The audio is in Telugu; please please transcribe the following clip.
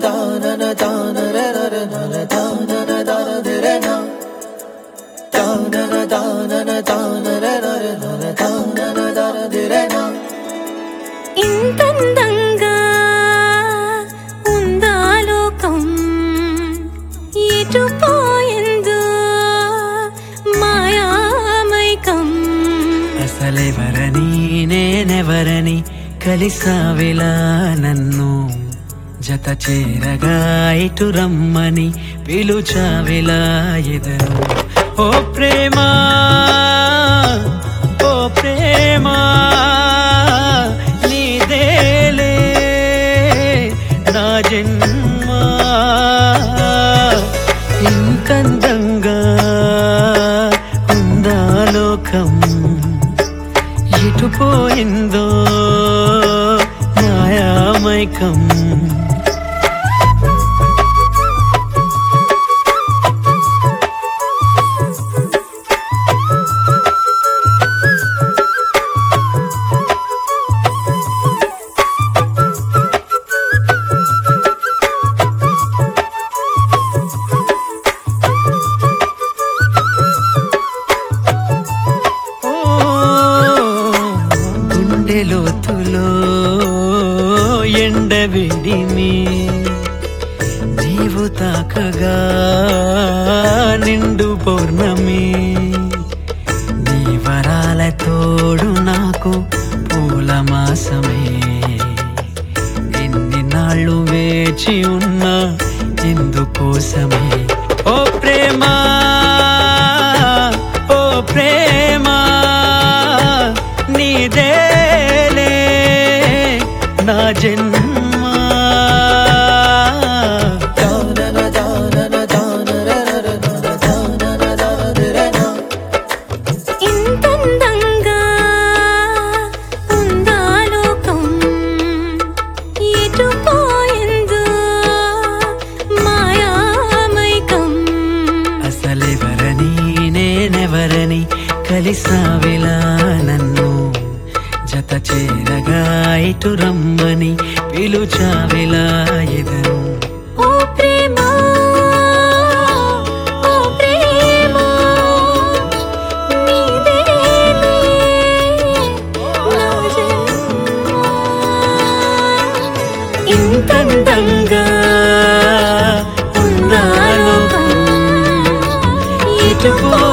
ఇంతందంగా ఉందా లోకం ఎటుపోయిందో మాయామైకం అసలెవరని నేనెవరని కలిసావిలా నన్ను జత చేరగా ఇటు రమ్మని పిలుచావిలా ఎదరు ఓ ప్రేమా ఓ ప్రేమా నీదేలే నా జన్మ ఇంతందంగా ఉందా లోకం ఎటుపోయిందో మాయామైకం లోతులో ఎండవేడిని నీవు తాకగా నిండు పౌర్ణమి నీ వరాల తోడు నాకు పూల మాసమే ఎన్ని నాళ్ళు వేచి ఉన్నా ఎందుకోసమే ఓ ప్రేమా ఓ ప్రేమా నీదేలే నా జన్మ ఇంతందంగా ఉందా లోకం ఎటుపోయిందో మాయామైకం అసలెవరని నేనెవరని కలిసావిలా నన్ను జత చేరగా ఇటు రమ్మని పిలుచావిలా ఎదరు ఓ ప్రేమా ఓ ప్రేమా నీదేలే నా జన్మ ఇంతందంగా ఉందా లోకం ఎటుపో